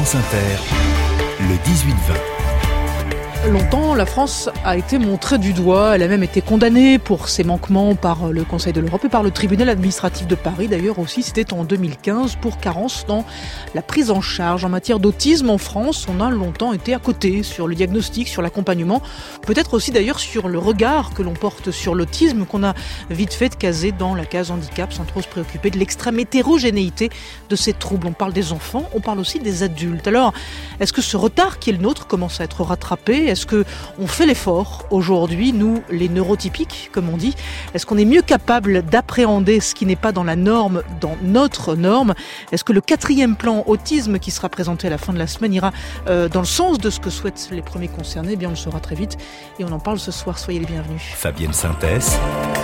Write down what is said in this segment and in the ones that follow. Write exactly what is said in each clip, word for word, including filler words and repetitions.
France Inter, le dix-huit vingt. Longtemps, la France a été montrée du doigt. Elle a même été condamnée pour ses manquements par le Conseil de l'Europe et par le tribunal administratif de Paris. D'ailleurs aussi, c'était en deux mille quinze pour carence dans la prise en charge. En matière d'autisme en France, on a longtemps été à côté sur le diagnostic, sur l'accompagnement. Peut-être aussi d'ailleurs sur le regard que l'on porte sur l'autisme, qu'on a vite fait de caser dans la case handicap sans trop se préoccuper de l'extrême hétérogénéité de ces troubles. On parle des enfants, on parle aussi des adultes. Alors, est-ce que ce retard qui est le nôtre commence à être rattrapé ? Est-ce qu'on fait l'effort aujourd'hui, nous, les neurotypiques, comme on dit ? Est-ce qu'on est mieux capable d'appréhender ce qui n'est pas dans la norme, dans notre norme ? Est-ce que le quatrième plan autisme qui sera présenté à la fin de la semaine ira euh, dans le sens de ce que souhaitent les premiers concernés ? Eh bien, on le saura très vite et on en parle ce soir. Soyez les bienvenus. Fabienne Synthès.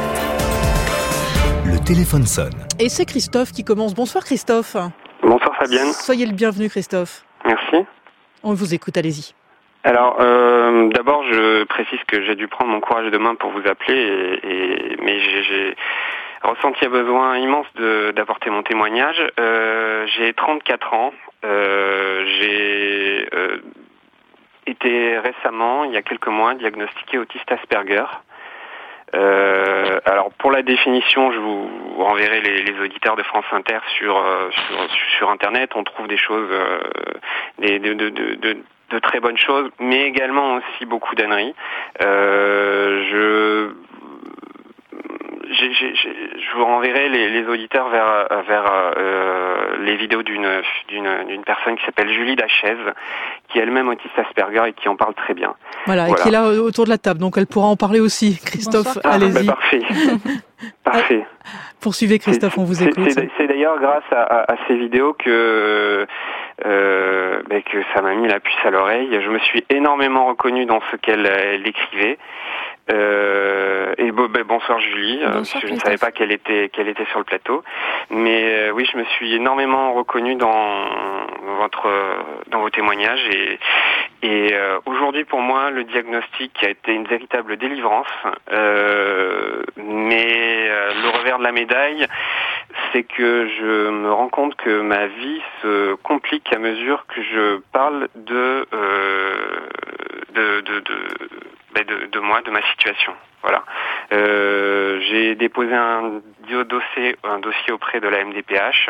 Le téléphone sonne. Et c'est Christophe qui commence. Bonsoir Christophe. Bonsoir Fabienne. Soyez le bienvenu Christophe. Merci. On vous écoute, allez-y. Alors, euh, d'abord, je précise que j'ai dû prendre mon courage de main pour vous appeler, et, et, mais j'ai, j'ai ressenti un besoin immense de, d'apporter mon témoignage. Euh, j'ai trente-quatre ans. Euh, j'ai euh, été récemment, il y a quelques mois, diagnostiqué autiste Asperger. Euh, alors pour la définition, je vous renverrai les, les auditeurs de France Inter sur euh, sur, sur Internet. On trouve des choses, euh, des, de, de, de, de de très bonnes choses, mais également aussi beaucoup d'âneries. Euh, je, j'ai, j'ai, j'ai, je vous renverrai les, les auditeurs vers, vers euh, les vidéos d'une, d'une, d'une personne qui s'appelle Julie Dachaise, qui est elle-même autiste Asperger et qui en parle très bien. Voilà, voilà. Et qui est là autour de la table, donc elle pourra en parler aussi. Christophe, ah, allez-y. Bah, parfait. Parfait. Poursuivez Christophe, c'est, on vous c'est, écoute. C'est, c'est d'ailleurs grâce à, à, à ces vidéos que euh, bah, que ça m'a mis la puce à l'oreille. Je me suis énormément reconnu dans ce qu'elle elle écrivait. Euh, et bon, bah, bonsoir Julie, bonsoir, parce que je ne savais pas qu'elle était qu'elle était sur le plateau. Mais euh, oui, je me suis énormément reconnu dans votre dans vos témoignages et et euh, aujourd'hui pour moi le diagnostic a été une véritable délivrance. Euh, mais euh, le revers de la médaille, c'est que je me rends compte que ma vie se complique à mesure que je parle de euh, de, de, de, de, de moi, de ma situation. Voilà. Euh, j'ai déposé un dossier, un dossier auprès de la M D P H.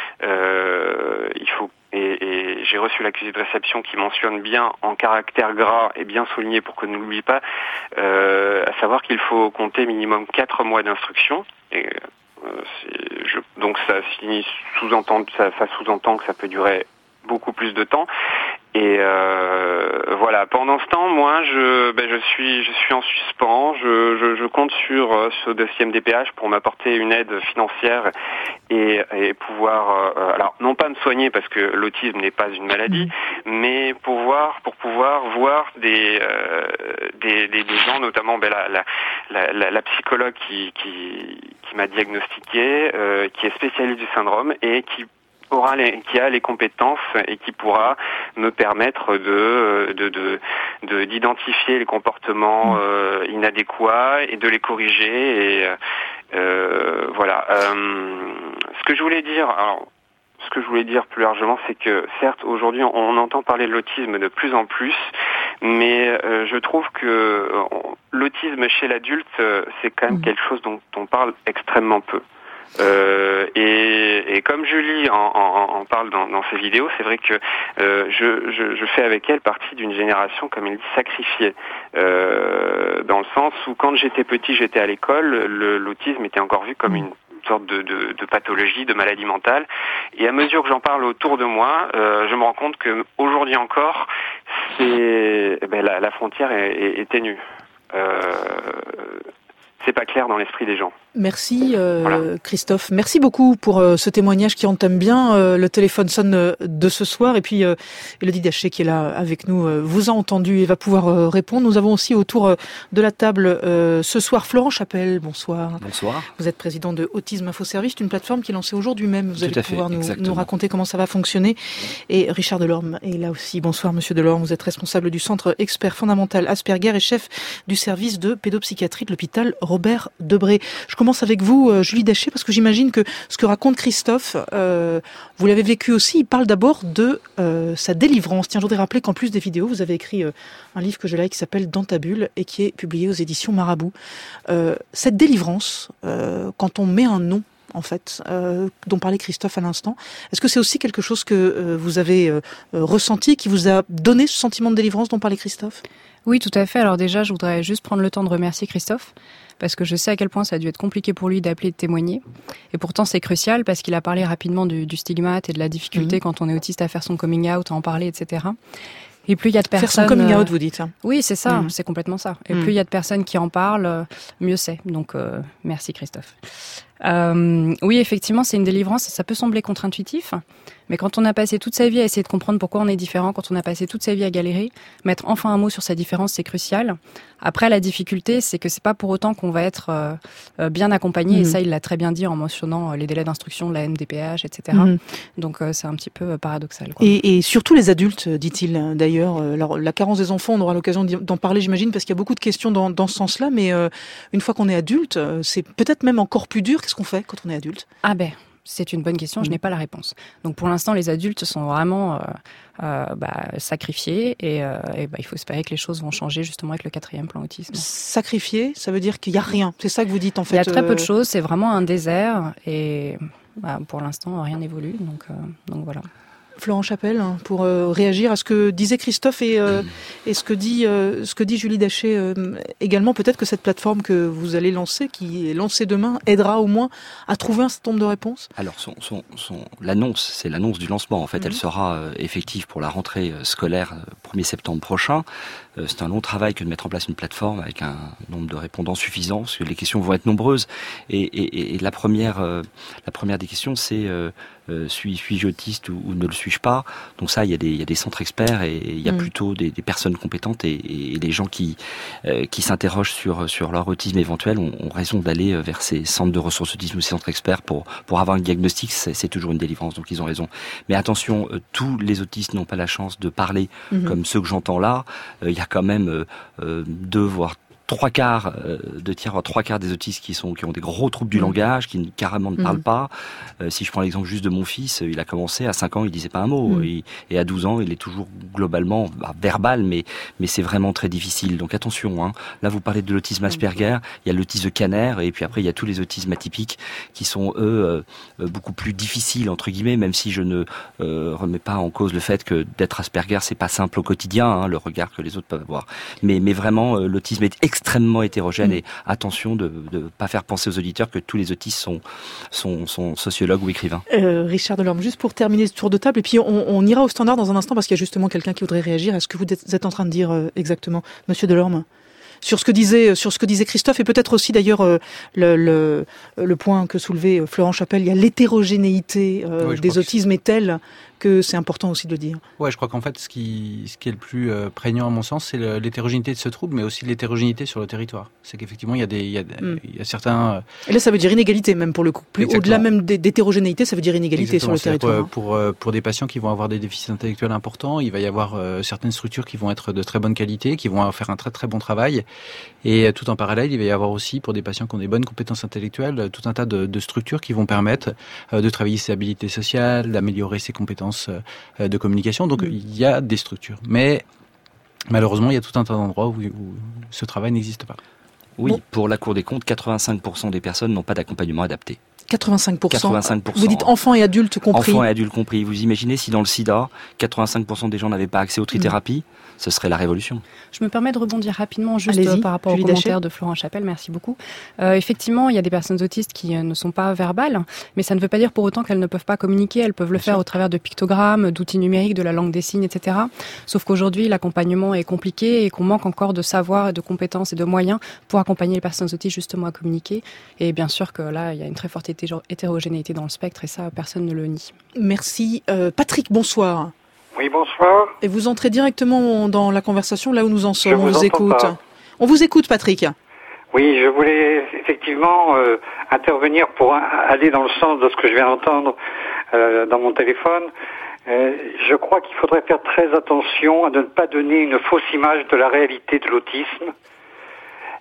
Euh, il faut et, et j'ai reçu l'accusé de réception qui mentionne bien en caractère gras et bien souligné pour que ne l'oublie pas, euh, à savoir qu'il faut compter minimum quatre mois d'instruction. Et, euh, c'est, je, donc ça sous-entend, ça, ça sous-entend que ça peut durer beaucoup plus de temps. Et euh, voilà. Pendant ce temps, moi, je, ben, je suis, je suis en suspens. Je, je, je compte sur euh, ce dossier M D P H pour m'apporter une aide financière et, et pouvoir, euh, alors non pas me soigner parce que l'autisme n'est pas une maladie, mais pouvoir, pour pouvoir voir des, euh, des, des, des gens, notamment ben, la, la, la, la psychologue qui, qui, qui m'a diagnostiqué, euh, qui est spécialiste du syndrome et qui aura les, qui a les compétences et qui pourra me permettre de, de, de, de d'identifier les comportements euh, inadéquats et de les corriger. Et euh, voilà. Euh, ce que je voulais dire, alors, ce que je voulais dire plus largement, c'est que certes, aujourd'hui, on, on entend parler de l'autisme de plus en plus, mais euh, je trouve que on, l'autisme chez l'adulte, c'est quand même quelque chose dont on parle extrêmement peu. Euh, et, et comme Julie en, en, en parle dans, dans ses vidéos, c'est vrai que euh, je, je, je fais avec elle partie d'une génération, comme elle dit, sacrifiée, euh, dans le sens où quand j'étais petit, j'étais à l'école, le, l'autisme était encore vu comme une sorte de, de, de pathologie, de maladie mentale. Et à mesure que j'en parle autour de moi, euh, je me rends compte que aujourd'hui encore, c'est ben, la, la frontière est, est, est ténue. Euh, c'est pas clair dans l'esprit des gens. Merci euh, voilà. Christophe. Merci beaucoup pour euh, ce témoignage qui entame bien. Euh, le téléphone sonne euh, de ce soir et puis euh, Élodie Daché qui est là avec nous euh, vous a entendu et va pouvoir euh, répondre. Nous avons aussi autour euh, de la table euh, ce soir Florent Chapelle. Bonsoir. Bonsoir. Vous êtes président de Autisme Info Service, une plateforme qui est lancée aujourd'hui même. Vous Tout allez pouvoir nous, nous raconter comment ça va fonctionner. Et Richard Delorme est là aussi. Bonsoir Monsieur Delorme. Vous êtes responsable du centre expert fondamental Asperger et chef du service de pédopsychiatrie de l'hôpital Roland. Robert Debré. Je commence avec vous, euh, Julie Daché, parce que j'imagine que ce que raconte Christophe, euh, vous l'avez vécu aussi. Il parle d'abord de euh, sa délivrance. Tiens, je voudrais rappeler qu'en plus des vidéos, vous avez écrit euh, un livre que je like qui s'appelle Dans ta bulle et qui est publié aux éditions Marabout. Euh, cette délivrance, euh, quand on met un nom, en fait, euh, dont parlait Christophe à l'instant, est-ce que c'est aussi quelque chose que euh, vous avez euh, ressenti, qui vous a donné ce sentiment de délivrance dont parlait Christophe ? Oui, tout à fait. Alors déjà, je voudrais juste prendre le temps de remercier Christophe, parce que je sais à quel point ça a dû être compliqué pour lui d'appeler et de témoigner. Et pourtant, c'est crucial, parce qu'il a parlé rapidement du, du stigmate et de la difficulté mmh. quand on est autiste à faire son coming out, à en parler, et cetera. Et plus il y a de personnes... Faire son coming out, vous dites. Hein. Oui, c'est ça, mmh. c'est complètement ça. Et mmh. plus il y a de personnes qui en parlent, mieux c'est. Donc, euh, merci Christophe. Euh, oui, effectivement, c'est une délivrance. Ça peut sembler contre-intuitif, mais quand on a passé toute sa vie à essayer de comprendre pourquoi on est différent, quand on a passé toute sa vie à galérer, mettre enfin un mot sur sa différence, c'est crucial. Après, la difficulté, c'est que c'est pas pour autant qu'on va être euh, bien accompagné. Mmh. Et ça, il l'a très bien dit en mentionnant les délais d'instruction de la M D P H, et cetera. Mmh. Donc, euh, c'est un petit peu paradoxal, quoi. Et, et surtout les adultes, dit-il d'ailleurs. Alors, la carence des enfants, on aura l'occasion d'en parler, j'imagine, parce qu'il y a beaucoup de questions dans, dans ce sens-là. Mais euh, une fois qu'on est adulte, c'est peut-être même encore plus dur. Qu'est-ce qu'on fait quand on est adulte ? Ah ben, c'est une bonne question, je n'ai pas la réponse. Donc pour l'instant, les adultes sont vraiment euh, euh, bah, sacrifiés et, euh, et bah, il faut espérer que les choses vont changer justement avec le quatrième plan autisme. Sacrifiés, ça veut dire qu'il n'y a rien. C'est ça que vous dites en fait. Il y a très euh... peu de choses, c'est vraiment un désert et bah, pour l'instant, rien n'évolue. Donc, euh, donc voilà. Florent Chapelle, pour euh, réagir à ce que disait Christophe et, euh, et ce que dit euh, ce que dit Julie Daché euh, également. Peut-être que cette plateforme que vous allez lancer, qui est lancée demain, aidera au moins à trouver un certain nombre de réponses. Alors, son, son, son, l'annonce, c'est l'annonce du lancement. En fait, mmh. elle sera euh, effective pour la rentrée scolaire euh, premier septembre prochain. Euh, c'est un long travail que de mettre en place une plateforme avec un nombre de répondants suffisant, parce que les questions vont être nombreuses. Et, et, et la première, euh, la première des questions, c'est euh, Euh, suis, suis-je autiste ou, ou ne le suis-je pas? Donc ça, il y a des, il y a des centres experts et, et il y a mmh. plutôt des, des personnes compétentes et, et les gens qui, euh, qui s'interrogent sur, sur leur autisme éventuel ont, ont raison d'aller vers ces centres de ressources autisme ou ces centres experts pour, pour avoir un diagnostic. C'est, c'est toujours une délivrance, donc ils ont raison. Mais attention, euh, tous les autistes n'ont pas la chance de parler mmh. comme ceux que j'entends là. Euh, il y a quand même euh, euh, deux, voire trois quarts, euh, deux tiers, trois quarts des autistes qui sont, qui ont des gros troubles du mmh. langage, qui carrément ne parlent mmh. pas. Euh, si je prends l'exemple juste de mon fils, il a commencé à cinq ans, il disait pas un mot. Mmh. Et, et à douze ans, il est toujours globalement bah, verbal, mais, mais c'est vraiment très difficile. Donc attention, hein. Là, vous parlez de l'autisme Asperger, il y a l'autisme Kanner, et puis après, il y a tous les autismes atypiques qui sont, eux, euh, beaucoup plus difficiles, entre guillemets, même si je ne euh, remets pas en cause le fait que d'être Asperger, c'est pas simple au quotidien, hein, le regard que les autres peuvent avoir. Mais, mais vraiment, euh, l'autisme est extrêmement hétérogène mmh. et attention de ne pas faire penser aux auditeurs que tous les autistes sont, sont, sont sociologues ou écrivains. Euh, Richard Delorme, juste pour terminer ce tour de table, et puis on, on ira au standard dans un instant parce qu'il y a justement quelqu'un qui voudrait réagir à ce que vous êtes en train de dire euh, exactement, Monsieur Delorme, sur ce que disait, sur ce que disait Christophe, et peut-être aussi d'ailleurs euh, le, le, le point que soulevait euh, Florent Chapelle, il y a l'hétérogénéité euh, oui, des autismes est telle que c'est important aussi de le dire. Ouais, je crois qu'en fait, ce qui, ce qui est le plus euh, prégnant à mon sens, c'est le, l'hétérogénéité de ce trouble, mais aussi l'hétérogénéité sur le territoire. C'est qu'effectivement, il y a des, il y a, mm. il y a certains. Euh... Et là, ça veut dire inégalité même pour le coup. Plus au-delà même d'hétérogénéité, ça veut dire inégalité Exactement. Sur le territoire. Pour, pour pour des patients qui vont avoir des déficits intellectuels importants, il va y avoir euh, certaines structures qui vont être de très bonne qualité, qui vont faire un très très bon travail. Et euh, tout en parallèle, il va y avoir aussi pour des patients qui ont des bonnes compétences intellectuelles, tout un tas de, de structures qui vont permettre euh, de travailler ses habilités sociales, d'améliorer ses compétences de communication, donc mmh. il y a des structures. Mais malheureusement, il y a tout un tas d'endroits où, où ce travail n'existe pas. Oui, bon. Pour la Cour des comptes, quatre-vingt-cinq pour cent des personnes n'ont pas d'accompagnement adapté. quatre-vingt-cinq pour cent. quatre-vingt-cinq pour cent. Vous dites enfants et adultes compris. Enfants et adultes compris. Vous imaginez si dans le sida, quatre-vingt-cinq pour cent des gens n'avaient pas accès aux trithérapies, mmh. ce serait la révolution. Je me permets de rebondir rapidement juste Allez-y, par rapport Julie au commentaire Daché. De Florent Chapelle, merci beaucoup. Euh, effectivement, il y a des personnes autistes qui euh, ne sont pas verbales, mais ça ne veut pas dire pour autant qu'elles ne peuvent pas communiquer. Elles peuvent le Bien faire sûr. Au travers de pictogrammes, d'outils numériques, de la langue des signes, et cetera. Sauf qu'aujourd'hui, l'accompagnement est compliqué et qu'on manque encore de savoir, de compétences et de moyens pour accompagner les personnes autistes justement à communiquer. Et bien sûr que là, il y a une très forte hétérogénéité dans le spectre et ça, personne ne le nie. Merci. Euh, Patrick, bonsoir. Oui, bonsoir. Et vous entrez directement dans la conversation, là où nous en sommes. Je On vous, vous écoute. Pas. On vous écoute, Patrick. Oui, je voulais effectivement euh, intervenir pour aller dans le sens de ce que je viens d'entendre euh, dans mon téléphone. Euh, je crois qu'il faudrait faire très attention à ne pas donner une fausse image de la réalité de l'autisme.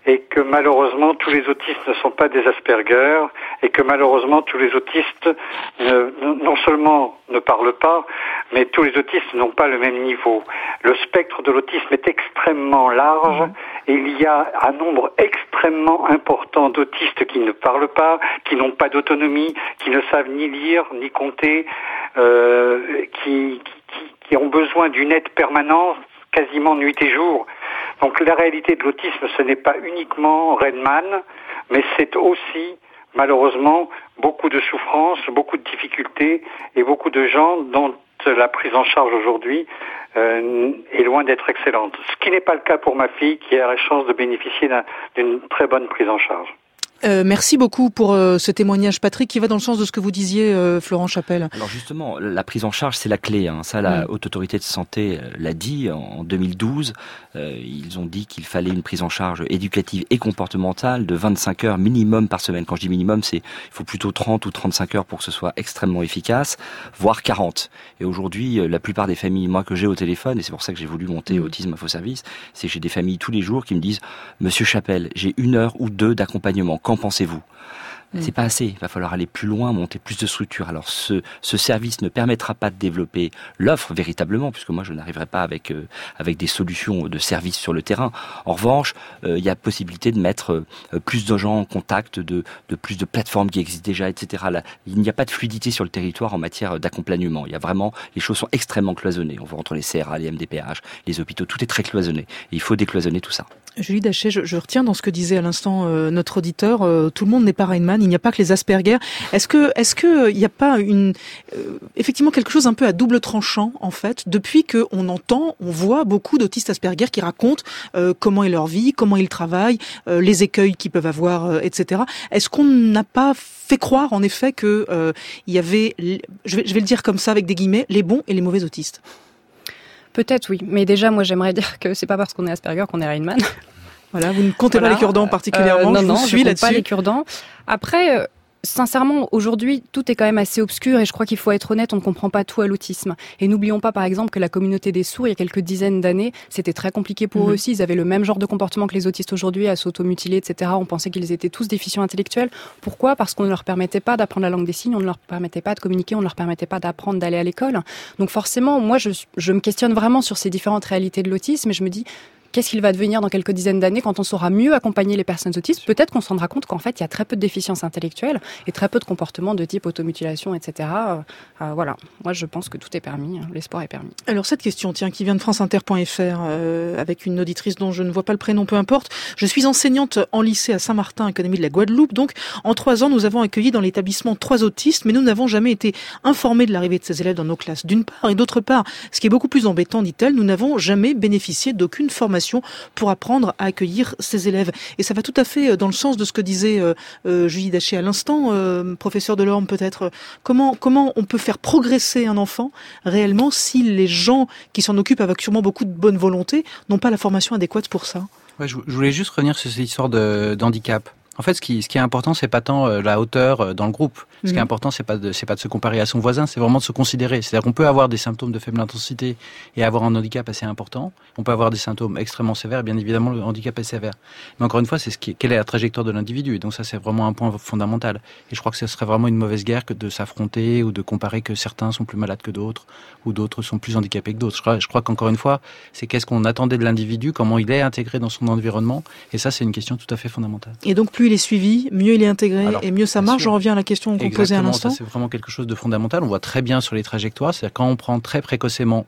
et que malheureusement tous les autistes ne sont pas des Asperger et que malheureusement tous les autistes euh, non seulement ne parlent pas, mais tous les autistes n'ont pas le même niveau. Le spectre de l'autisme est extrêmement large et il y a un nombre extrêmement important d'autistes qui ne parlent pas, qui n'ont pas d'autonomie, qui ne savent ni lire ni compter, euh, qui, qui, qui ont besoin d'une aide permanente quasiment nuit et jour. Donc la réalité de l'autisme, ce n'est pas uniquement Redman, mais c'est aussi, malheureusement, beaucoup de souffrances, beaucoup de difficultés et beaucoup de gens dont la prise en charge aujourd'hui euh, est loin d'être excellente. Ce qui n'est pas le cas pour ma fille qui a la chance de bénéficier d'un, d'une très bonne prise en charge. Euh, merci beaucoup pour euh, ce témoignage, Patrick, qui va dans le sens de ce que vous disiez, euh, Florent Chapelle. Alors justement, la prise en charge, c'est la clé. Hein. Ça, la mmh. Haute Autorité de Santé l'a dit en deux mille douze. Euh, ils ont dit qu'il fallait une prise en charge éducative et comportementale de vingt-cinq heures minimum par semaine. Quand je dis minimum, c'est il faut plutôt trente ou trente-cinq heures pour que ce soit extrêmement efficace, voire quarante. Et aujourd'hui, la plupart des familles, moi, que j'ai au téléphone, et c'est pour ça que j'ai voulu monter mmh. Autisme Info Service, c'est que j'ai des familles tous les jours qui me disent « Monsieur Chapelle, j'ai une heure ou deux d'accompagnement. Qu'en pensez-vous ?» C'est pas assez. Il va falloir aller plus loin, monter plus de structures. Alors ce, ce service ne permettra pas de développer l'offre véritablement, puisque moi je n'arriverai pas avec euh, avec des solutions de service sur le terrain. En revanche, euh, il y a possibilité de mettre euh, plus de gens en contact, de, de plus de plateformes qui existent déjà, et cetera. Là, il n'y a pas de fluidité sur le territoire en matière d'accompagnement. Il y a vraiment, les choses sont extrêmement cloisonnées. On voit entre les C R A, les M D P H, les hôpitaux, tout est très cloisonné. Et il faut décloisonner tout ça. Julie Dachet, je, je retiens dans ce que disait à l'instant euh, notre auditeur, euh, tout le monde n'est pas Rainman, il n'y a pas que les Asperger. Est-ce que, est-ce que il n'y a pas une, euh, effectivement quelque chose un peu à double tranchant en fait, depuis que on entend, on voit beaucoup d'autistes Asperger qui racontent euh, comment est leur vie, comment ils travaillent, euh, les écueils qu'ils peuvent avoir, euh, et cetera. Est-ce qu'on n'a pas fait croire en effet que euh, il y avait, je vais, je vais le dire comme ça avec des guillemets, les bons et les mauvais autistes? Peut-être oui, mais déjà moi j'aimerais dire que c'est pas parce qu'on est Asperger qu'on est Rainman. Voilà, vous ne comptez voilà. pas les cure-dents particulièrement, euh, non, je non, vous suis je là-dessus. Non, non, je ne compte pas les cure-dents. Après, euh, sincèrement, aujourd'hui, tout est quand même assez obscur et je crois qu'il faut être honnête, on ne comprend pas tout à l'autisme. Et n'oublions pas, par exemple, que la communauté des sourds, il y a quelques dizaines d'années, c'était très compliqué pour mmh. eux aussi. Ils avaient le même genre de comportement que les autistes aujourd'hui, à s'automutiler, et cetera. On pensait qu'ils étaient tous déficients intellectuels. Pourquoi ? Parce qu'on ne leur permettait pas d'apprendre la langue des signes, on ne leur permettait pas de communiquer, on ne leur permettait pas d'apprendre, d'aller à l'école. Donc forcément, moi, je, je me questionne vraiment sur ces différentes réalités de l'autisme et je me dis... Qu'est-ce qu'il va devenir dans quelques dizaines d'années quand on saura mieux accompagner les personnes autistes ? Peut-être qu'on se rendra compte qu'en fait, il y a très peu de déficience intellectuelle et très peu de comportements de type automutilation, et cetera. Euh, voilà. Moi, je pense que tout est permis. Hein. L'espoir est permis. Alors, cette question, tiens, qui vient de france inter point f r, euh, avec une auditrice dont je ne vois pas le prénom, peu importe. Je suis enseignante en lycée à Saint-Martin, Académie de la Guadeloupe. Donc, en trois ans, nous avons accueilli dans l'établissement trois autistes, mais nous n'avons jamais été informés de l'arrivée de ces élèves dans nos classes, d'une part. Et d'autre part, ce qui est beaucoup plus embêtant, dit-elle, nous n'avons jamais bénéficié d'aucune formation pour apprendre à accueillir ces élèves. Et ça va tout à fait dans le sens de ce que disait euh, euh, Julie Dachet à l'instant, euh, professeur Delorme peut-être. Comment, comment on peut faire progresser un enfant réellement si les gens qui s'en occupent avec sûrement beaucoup de bonne volonté n'ont pas la formation adéquate pour ça ? Ouais, je voulais juste revenir sur cette histoire de, d'handicap. En fait, ce qui, ce qui est important, c'est pas tant euh, la hauteur euh, dans le groupe. Ce mmh. qui est important, c'est pas de, c'est pas de se comparer à son voisin, c'est vraiment de se considérer. C'est-à-dire qu'on peut avoir des symptômes de faible intensité et avoir un handicap assez important. On peut avoir des symptômes extrêmement sévères, et bien évidemment, le handicap est sévère. Mais encore une fois, c'est ce qui est, quelle est la trajectoire de l'individu. Et donc ça, c'est vraiment un point fondamental. Et je crois que ce serait vraiment une mauvaise guerre que de s'affronter ou de comparer que certains sont plus malades que d'autres ou d'autres sont plus handicapés que d'autres. Je crois, je crois qu'encore une fois, c'est qu'est-ce qu'on attendait de l'individu, comment il est intégré dans son environnement. Et ça, c'est une question tout à fait fondamentale. Et donc, plus il est suivi, mieux il est intégré. Alors, et mieux ça marche. Je reviens à la question qu'on posait à l'instant. Ça, c'est vraiment quelque chose de fondamental. On voit très bien sur les trajectoires. C'est-à-dire quand on prend très précocement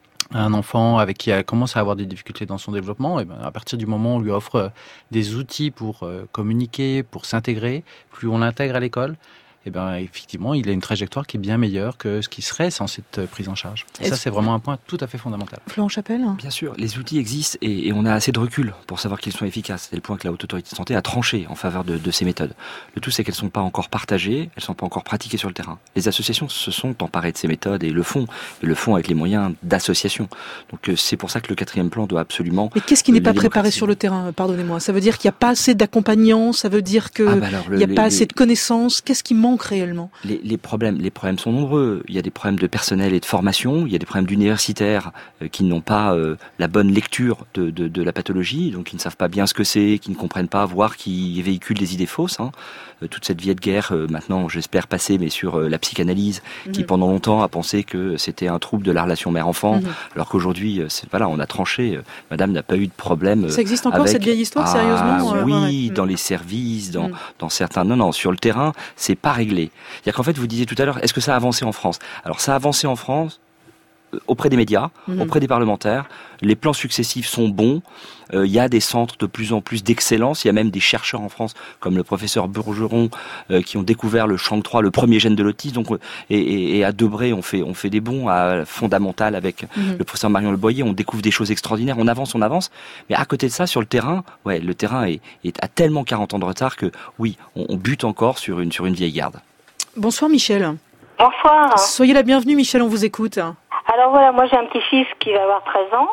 un enfant avec qui commence à avoir des difficultés dans son développement, et ben à partir du moment où on lui offre des outils pour euh, communiquer, pour s'intégrer, plus on l'intègre à l'école, eh ben, effectivement, il a une trajectoire qui est bien meilleure que ce qui serait sans cette prise en charge. Et ça, c'est vraiment un point tout à fait fondamental. Florent Chapelle ? Bien sûr, les outils existent et, et on a assez de recul pour savoir qu'ils sont efficaces. C'est le point que la Haute Autorité de Santé a tranché en faveur de, de ces méthodes. Le tout, c'est qu'elles ne sont pas encore partagées, elles ne sont pas encore pratiquées sur le terrain. Les associations se sont emparées de ces méthodes et le font, et le font avec les moyens d'association. Donc c'est pour ça que le quatrième plan doit absolument... Mais qu'est-ce qui n'est pas préparé sur le terrain ? Pardonnez-moi. Ça veut dire qu'il n'y a pas assez d'accompagnants, ça veut dire qu'il ah bah n'y a les, pas les... assez de connaissances. Qu'est-ce qui manque manque réellement? les, les problèmes, les problèmes sont nombreux. Il y a des problèmes de personnel et de formation. Il y a des problèmes d'universitaires euh, qui n'ont pas euh, la bonne lecture de, de, de la pathologie, donc qui ne savent pas bien ce que c'est, qui ne comprennent pas, voire qui véhiculent des idées fausses. Hein. Euh, toute cette vie de guerre, euh, maintenant, j'espère passer, mais sur euh, la psychanalyse, mmh. qui pendant longtemps a pensé que c'était un trouble de la relation mère-enfant, mmh. alors qu'aujourd'hui, euh, c'est, voilà, on a tranché. Euh, madame n'a pas eu de problème. Euh, Ça existe encore avec... cette vieille histoire, ah, sérieusement? Oui, euh, ouais. dans les services, dans, mmh. dans certains. Non, non, sur le terrain, c'est pas réglé. C'est-à-dire qu'en fait, vous disiez tout à l'heure, est-ce que ça a avancé en France? Alors, ça a avancé en France euh, auprès des médias, mmh. auprès des parlementaires. Les plans successifs sont bons. Il euh, y a des centres de plus en plus d'excellence. Il y a même des chercheurs en France, comme le professeur Bourgeron, euh, qui ont découvert le Chank trois, le premier gène de l'autisme. Donc, euh, et, et, et à Debré, on fait, on fait des bons. À Fondamental, avec mmh. le professeur Marion Le Boyer, on découvre des choses extraordinaires. On avance, on avance. Mais à côté de ça, sur le terrain, ouais, le terrain est, est à tellement quarante ans de retard que, oui, on, on bute encore sur une, sur une vieille garde. Bonsoir Michel. Bonsoir. Soyez la bienvenue Michel, on vous écoute. Alors voilà, moi j'ai un petit-fils qui va avoir treize ans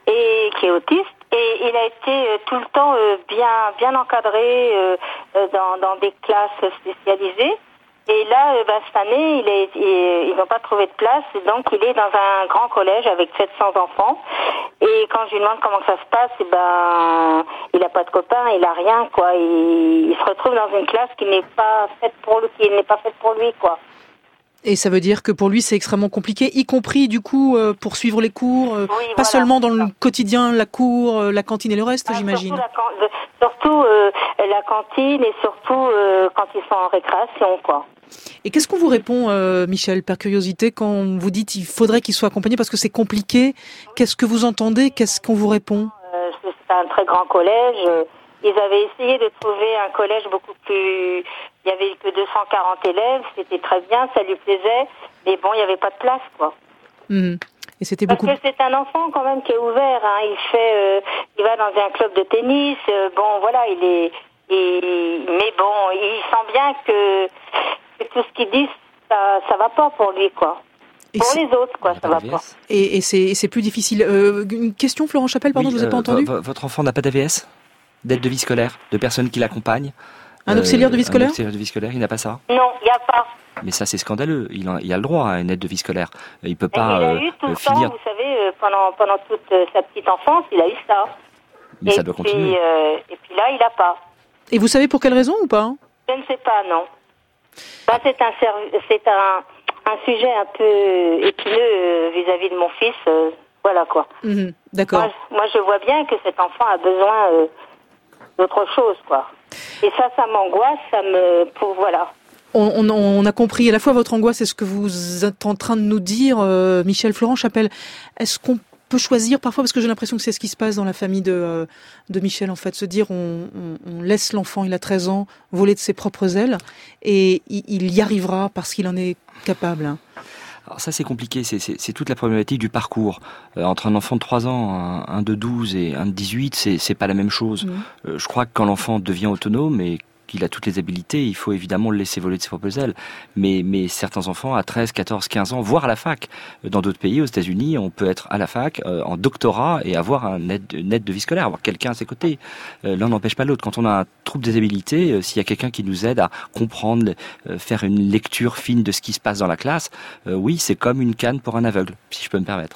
et qui est autiste. Et il a été euh, tout le temps euh, bien bien encadré euh, dans, dans des classes spécialisées. Et là, euh, bah, cette année, il est, il, ils n'ont pas trouvé de place, donc il est dans un grand collège avec sept cents enfants. Et quand je lui demande comment ça se passe, et ben, il n'a pas de copains, il a rien, quoi. Il, il se retrouve dans une classe qui n'est pas faite pour lui, qui n'est pas faite pour lui, quoi. Et ça veut dire que pour lui, c'est extrêmement compliqué, y compris du coup euh, pour suivre les cours, euh, oui, pas voilà, seulement dans le quotidien, la cour, euh, la cantine et le reste, ah, j'imagine. Surtout, la, can- surtout euh, la cantine et surtout euh, quand ils sont en récréation, quoi. Et qu'est-ce qu'on vous répond, euh, Michel, par curiosité, quand vous dites qu'il faudrait qu'il soit accompagné parce que c'est compliqué? Qu'est-ce que vous entendez? Qu'est-ce qu'on vous répond? euh, C'est un très grand collège. Ils avaient essayé de trouver un collège beaucoup plus... Il y avait que deux cent quarante élèves, c'était très bien, ça lui plaisait, mais bon, il n'y avait pas de place, quoi. Mmh. Et c'était Parce beaucoup... que c'est un enfant quand même qui est ouvert, hein. Il fait, euh, il va dans un club de tennis, euh, bon, voilà, il est... Il... Mais bon, il sent bien que, que tout ce qu'il dit, ça, ça va pas pour lui, quoi. Et pour c'est... les autres, quoi, ça va pas. Et, et, c'est, et c'est plus difficile. Euh, une question, Florent Chapelle, pardon, oui, je vous ai euh, pas entendu. v- Votre enfant n'a pas d'A V S? D'aide de vie scolaire? De personnes qui l'accompagnent? Un auxiliaire de vie scolaire? Un auxiliaire de vie scolaire, il n'a pas ça? Non, il n'y a pas. Mais ça, c'est scandaleux. Il a, il a le droit à une aide de vie scolaire. Il peut pas il a euh, eu tout le finir... temps, vous savez, euh, pendant, pendant toute euh, sa petite enfance, il a eu ça. Mais et ça doit puis, continuer. Euh, et puis là, il n'a pas. Et vous savez pour quelle raison ou pas? Je ne sais pas, non. Bah, c'est un, serv- c'est un, un sujet un peu épineux euh, vis-à-vis de mon fils. Euh, voilà, quoi. Mmh, d'accord. Moi, moi, je vois bien que cet enfant a besoin euh, d'autre chose, quoi. Et ça, ça m'angoisse, ça me... Pour, voilà. On, on, on a compris à la fois votre angoisse et ce que vous êtes en train de nous dire, euh, Michel. Florent Chapelle, est-ce qu'on peut choisir parfois, parce que j'ai l'impression que c'est ce qui se passe dans la famille de, euh, de Michel, en fait, se dire on, on, on laisse l'enfant, il a treize ans, voler de ses propres ailes, et il, il y arrivera parce qu'il en est capable, hein. Alors ça, c'est compliqué, c'est, c'est, c'est toute la problématique du parcours. Euh, entre un enfant de trois ans, un, un de douze et un de dix-huit, c'est, c'est pas la même chose. Mmh. Euh, je crois que quand l'enfant devient autonome et qu'il a toutes les habilités, il faut évidemment le laisser voler de ses propres ailes. Mais, mais certains enfants à treize, quatorze, quinze ans, voire à la fac. Dans d'autres pays, aux États-Unis, on peut être à la fac, euh, en doctorat et avoir un aide, une aide de vie scolaire, avoir quelqu'un à ses côtés. Euh, l'un n'empêche pas l'autre. Quand on a un trouble des habilités, euh, s'il y a quelqu'un qui nous aide à comprendre, euh, faire une lecture fine de ce qui se passe dans la classe, euh, oui, c'est comme une canne pour un aveugle, si je peux me permettre.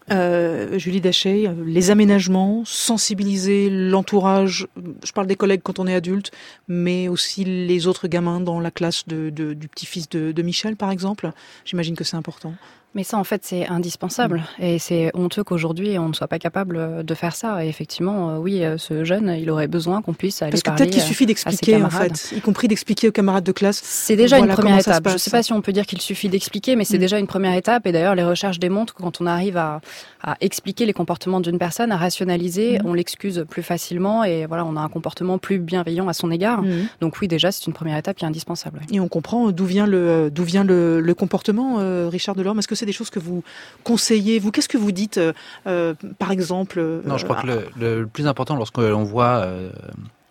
Euh, Julie Dachet, les aménagements, sensibiliser l'entourage, je parle des collègues quand on est adulte, mais aussi les autres gamins dans la classe de, de, du petit-fils de, de Michel, par exemple. J'imagine que c'est important. Mais ça, en fait, c'est indispensable. Mmh. Et c'est honteux qu'aujourd'hui, on ne soit pas capable de faire ça. Et effectivement, oui, ce jeune, il aurait besoin qu'on puisse aller Parce que parler peut-être qu'il suffit d'expliquer, en fait, y compris d'expliquer aux camarades de classe. C'est déjà voilà une première étape. Je ne sais pas si on peut dire qu'il suffit d'expliquer, mais c'est mmh. déjà une première étape. Et d'ailleurs, les recherches démontrent que quand on arrive à, à expliquer les comportements d'une personne, à rationaliser, mmh. on l'excuse plus facilement et voilà, on a un comportement plus bienveillant à son égard. Mmh. Donc oui, déjà, c'est une première étape qui est indispensable. Et on comprend d'où vient le, d'où vient le, le comportement, euh, Richard Delorme. Est-ce que c'est des choses que vous conseillez, vous, qu'est-ce que vous dites, euh, par exemple euh, Non, je crois euh, que le, le plus important lorsqu'on voit euh,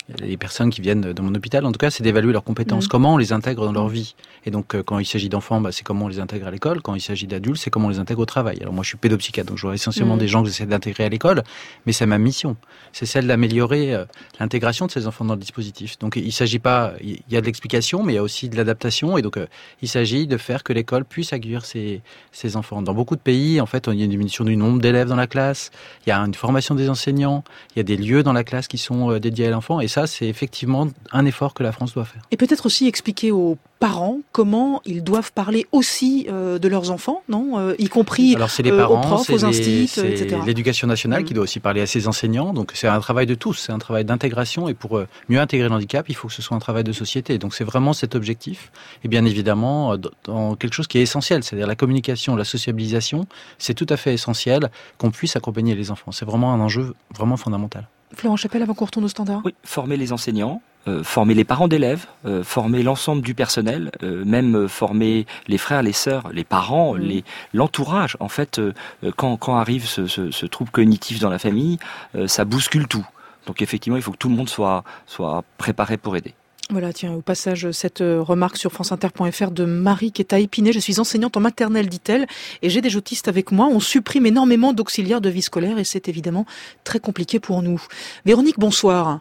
les personnes qui viennent dans mon hôpital, en tout cas, c'est d'évaluer leurs compétences, mmh. comment on les intègre dans leur vie. Et donc, euh, quand il s'agit d'enfants, bah, c'est comment on les intègre à l'école. Quand il s'agit d'adultes, c'est comment on les intègre au travail. Alors moi, je suis pédopsychiatre, donc je vois essentiellement mmh. des gens que j'essaie d'intégrer à l'école, mais c'est ma mission. C'est celle d'améliorer euh, l'intégration de ces enfants dans le dispositif. Donc, il s'agit pas, il y a de l'explication, mais il y a aussi de l'adaptation. Et donc, euh, il s'agit de faire que l'école puisse accueillir ces, ces enfants. Dans beaucoup de pays, en fait, il y a une diminution du nombre d'élèves dans la classe. Il y a une formation des enseignants. Il y a des lieux dans la classe qui sont euh, dédiés à l'enfant. Et ça, c'est effectivement un effort que la France doit faire. Et peut-être aussi expliquer aux parents comment ils doivent parler aussi euh, de leurs enfants, non euh, y compris Alors, c'est les parents, euh, aux profs, aux instituts, et cetera. L'éducation nationale mmh. qui doit aussi parler à ses enseignants. Donc, c'est un travail de tous, c'est un travail d'intégration. Et pour euh, mieux intégrer le handicap, il faut que ce soit un travail de société. Donc, c'est vraiment cet objectif. Et bien évidemment, dans quelque chose qui est essentiel, c'est-à-dire la communication, la sociabilisation, c'est tout à fait essentiel qu'on puisse accompagner les enfants. C'est vraiment un enjeu vraiment fondamental. Florent Chapelle, avant qu'on retourne au standard. Oui, former les enseignants, euh, former les parents d'élèves, euh, former l'ensemble du personnel, euh, même euh, former les frères, les sœurs, les parents, mmh. les, l'entourage. En fait, euh, quand, quand arrive ce, ce, ce trouble cognitif dans la famille, euh, ça bouscule tout. Donc effectivement, il faut que tout le monde soit, soit préparé pour aider. Voilà, tiens, au passage, cette remarque sur franceinter point f r de Marie qui est à Épinay. Je suis enseignante en maternelle, dit-elle, et j'ai des autistes avec moi. On supprime énormément d'auxiliaires de vie scolaire et c'est évidemment très compliqué pour nous. Véronique, bonsoir.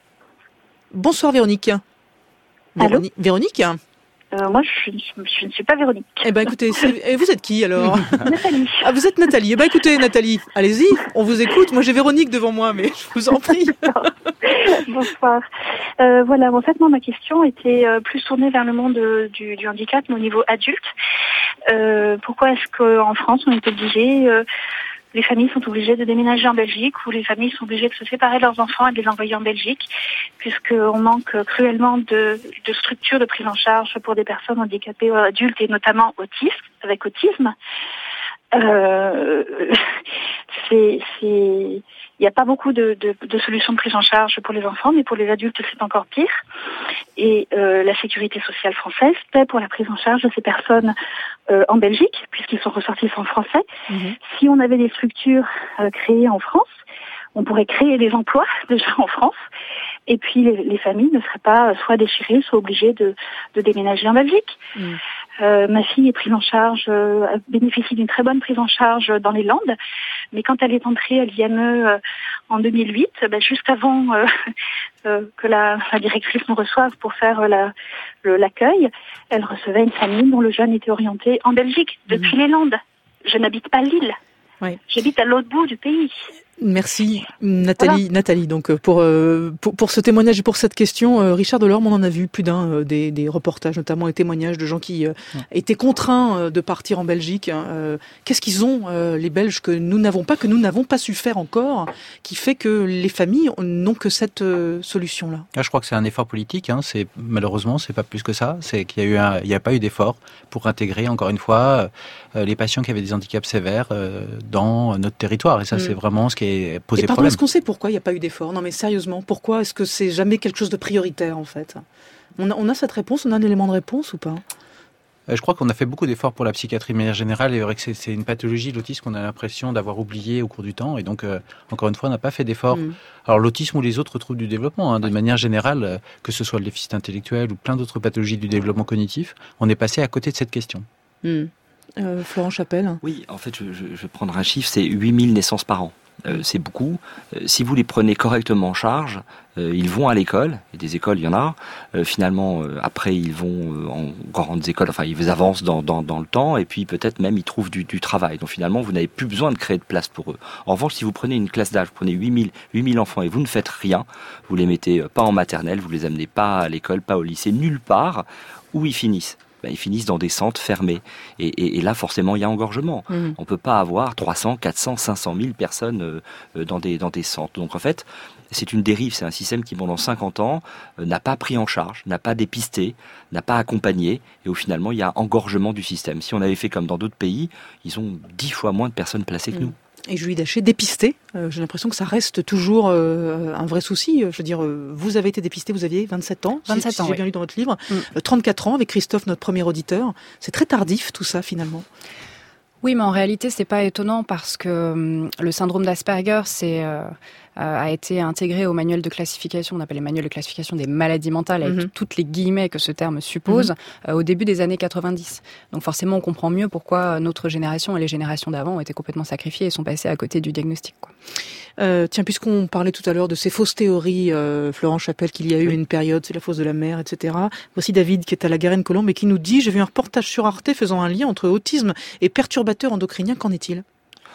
Bonsoir Véronique. Allô Véronique, Véronique euh, Moi, je, je, je ne suis pas Véronique. Eh ben, écoutez, et vous êtes qui alors? Nathalie. Ah, vous êtes Nathalie. Eh ben, écoutez, Nathalie, allez-y, on vous écoute. Moi, j'ai Véronique devant moi, mais je vous en prie. Bonsoir. Euh, voilà, en fait, moi, ma question était euh, plus tournée vers le monde euh, du, du handicap, mais au niveau adulte. Euh, pourquoi est-ce qu'en France, on est obligé, euh, les familles sont obligées de déménager en Belgique, ou les familles sont obligées de se séparer de leurs enfants et de les envoyer en Belgique, puisqu'on manque cruellement de, de structures de prise en charge pour des personnes handicapées ou adultes, et notamment autistes, avec autisme. Euh, c'est, c'est, il n'y a pas beaucoup de, de, de solutions de prise en charge pour les enfants, mais pour les adultes, c'est encore pire. Et euh, la sécurité sociale française paie pour la prise en charge de ces personnes euh, en Belgique, puisqu'ils sont ressortissants français. Mmh. Si on avait des structures euh, créées en France, on pourrait créer des emplois déjà en France. Et puis les, les familles ne seraient pas soit déchirées, soit obligées de, de déménager en Belgique. Mmh. Euh, ma fille est prise en charge, euh, bénéficie d'une très bonne prise en charge dans les Landes, mais quand elle est entrée à l'I M E euh, en deux mille huit, ben, juste avant euh, euh, que la, la directrice nous reçoive pour faire euh, la, le, l'accueil, elle recevait une famille dont le jeune était orienté en Belgique, depuis mmh. les Landes. Je n'habite pas Lille, oui. J'habite à l'autre bout du pays. Merci Nathalie. Voilà. Nathalie, donc pour, euh, pour pour ce témoignage et pour cette question, euh, Richard Delorme, on en a vu plus d'un euh, des, des reportages, notamment des témoignages de gens qui euh, ouais. étaient contraints euh, de partir en Belgique. Hein. Euh, qu'est-ce qu'ils ont euh, les Belges que nous n'avons pas, que nous n'avons pas su faire encore, qui fait que les familles n'ont que cette euh, solution-là? Là, je crois que c'est un effort politique. Hein. C'est malheureusement, c'est pas plus que ça. C'est qu'il y a eu, un, il n'y a pas eu d'effort pour intégrer encore une fois euh, les patients qui avaient des handicaps sévères euh, dans notre territoire. Et ça, mmh. c'est vraiment ce qui est posé et pardon, problème. Est-ce qu'on sait pourquoi il n'y a pas eu d'effort? Non mais sérieusement, pourquoi est-ce que c'est jamais quelque chose de prioritaire en fait? on a, on a cette réponse, on a un élément de réponse ou pas? Je crois qu'on a fait beaucoup d'efforts pour la psychiatrie de manière générale, et c'est vrai que c'est, c'est une pathologie, l'autisme, qu'on a l'impression d'avoir oublié au cours du temps, et donc, euh, encore une fois, on n'a pas fait d'efforts. Mmh. Alors, l'autisme ou les autres troubles du développement, hein, de manière générale, euh, que ce soit le déficit intellectuel ou plein d'autres pathologies du développement cognitif, on est passé à côté de cette question. Mmh. Euh, Florent Chapelle. Oui, en fait, je, je, je vais prendre un chiffre, c'est huit mille naissances par an. Euh, c'est beaucoup. Euh, si vous les prenez correctement en charge, euh, ils vont à l'école, et des écoles, il y en a. Euh, finalement, euh, après, ils vont euh, en grandes écoles, enfin, ils avancent dans, dans, dans le temps, et puis peut-être même, ils trouvent du, du travail. Donc finalement, vous n'avez plus besoin de créer de place pour eux. En revanche, si vous prenez une classe d'âge, vous prenez huit mille enfants et vous ne faites rien, vous les mettez pas en maternelle, vous les amenez pas à l'école, pas au lycée, nulle part, où ils finissent. Ben, ils finissent dans des centres fermés. Et, et, et là, forcément, il y a engorgement. Mmh. On ne peut pas avoir trois cents, quatre cents, cinq cent mille personnes euh, dans, des, dans des centres. Donc, en fait, c'est une dérive. C'est un système qui, pendant cinquante ans, euh, n'a pas pris en charge, n'a pas dépisté, n'a pas accompagné. Et où, finalement, il y a engorgement du système. Si on avait fait comme dans d'autres pays, ils ont dix fois moins de personnes placées que mmh. nous. Et Julie Daché, dépisté, euh, j'ai l'impression que ça reste toujours euh, un vrai souci. Je veux dire, euh, vous avez été dépisté, vous aviez vingt-sept ans, vingt-sept si, ans, si j'ai oui. bien lu dans votre livre, mm. euh, trente-quatre ans avec Christophe, notre premier auditeur. C'est très tardif tout ça finalement. Oui, mais en réalité, c'est pas étonnant parce que hum, le syndrome d'Asperger, c'est euh, a été intégré au manuel de classification, on appelle les manuels de classification des maladies mentales, avec mm-hmm. toutes les guillemets que ce terme suppose, mm-hmm. euh, au début des années quatre-vingt-dix. Donc forcément, on comprend mieux pourquoi notre génération et les générations d'avant ont été complètement sacrifiées et sont passées à côté du diagnostic, quoi. Euh, tiens, puisqu'on parlait tout à l'heure de ces fausses théories, euh, Florent Chapelle, qu'il y a eu oui. une période, c'est la fosse de la mer, et cetera. Voici David qui est à la Garenne-Colombe et qui nous dit « J'ai vu un reportage sur Arte faisant un lien entre autisme et perturbateurs endocriniens. Qu'en est-il ?»